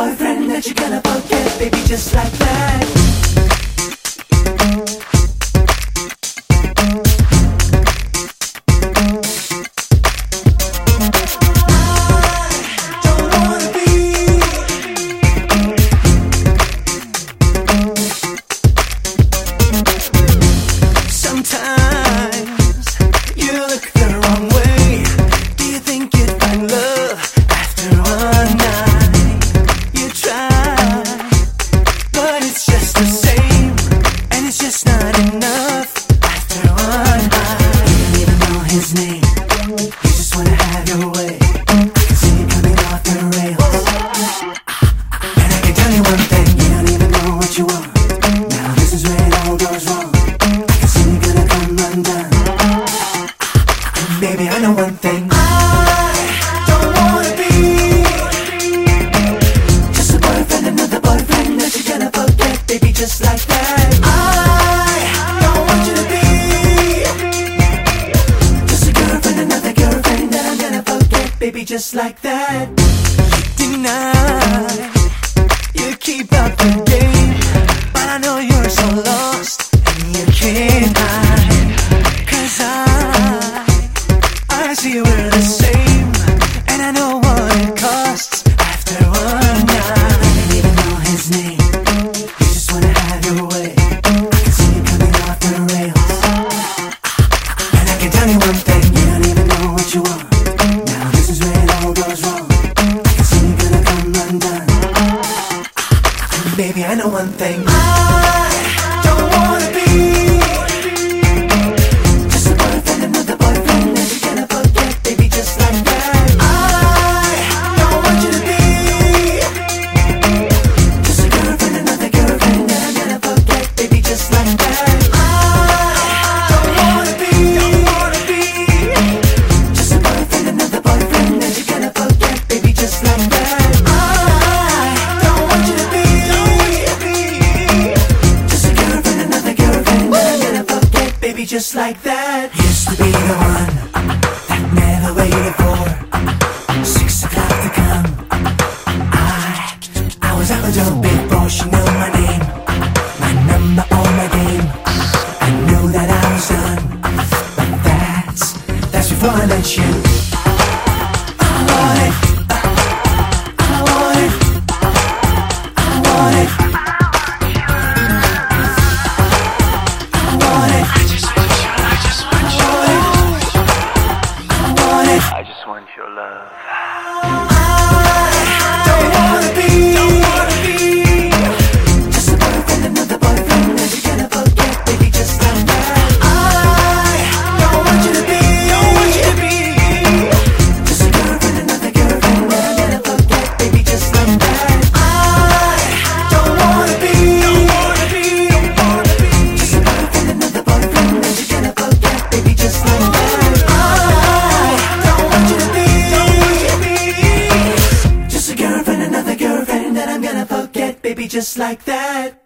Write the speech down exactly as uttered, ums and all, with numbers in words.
boyfriend that you're gonna forget, baby, just like that. His name, you just wanna have your way. I can see you coming off the rails. And I can tell you one thing, you don't even know what you want. Now this is where it all goes wrong. I can see you gonna come undone. And baby, I know one thing, I don't wanna be just a boyfriend, another boyfriend that you're gonna forget, baby, just like that. I don't want you to be baby, just like that. You deny, you keep up the game, but I know you're so lost and you can't hide. Cause I, I see we're the same, and I know what it costs after one night. I don't even know his name, you just wanna have your way. I can see you coming off the rails. And I can tell you one thing, you don't even know what you want. Baby, I know one thing, I don't wanna be just a boyfriend, another boyfriend that you're gonna forget, baby, just like that. I don't want you to be just a girlfriend, another girlfriend that I'm gonna forget, baby, just like that. I don't wanna be just a boyfriend, another boyfriend that you're gonna forget, baby, just like that. Baby, just like that. Used to be the one that never waited for six o'clock to come. I, I was out the door before she knew my name, my number or my game. I knew that I was done, but that's, that's before I met you. I want it, I want it, I want it. I just want your love. I don't wanna be, don't wanna be just a boyfriend, another boyfriend that you're gonna forget, baby, just like that. I don't want you to be, don't want you to be just a girlfriend, another girlfriend that I'm gonna forget, baby, just like that. I don't wanna be, don't wanna be, don't wanna be just a boyfriend, another boyfriend that you're gonna forget, baby, just like that. Baby, just like that.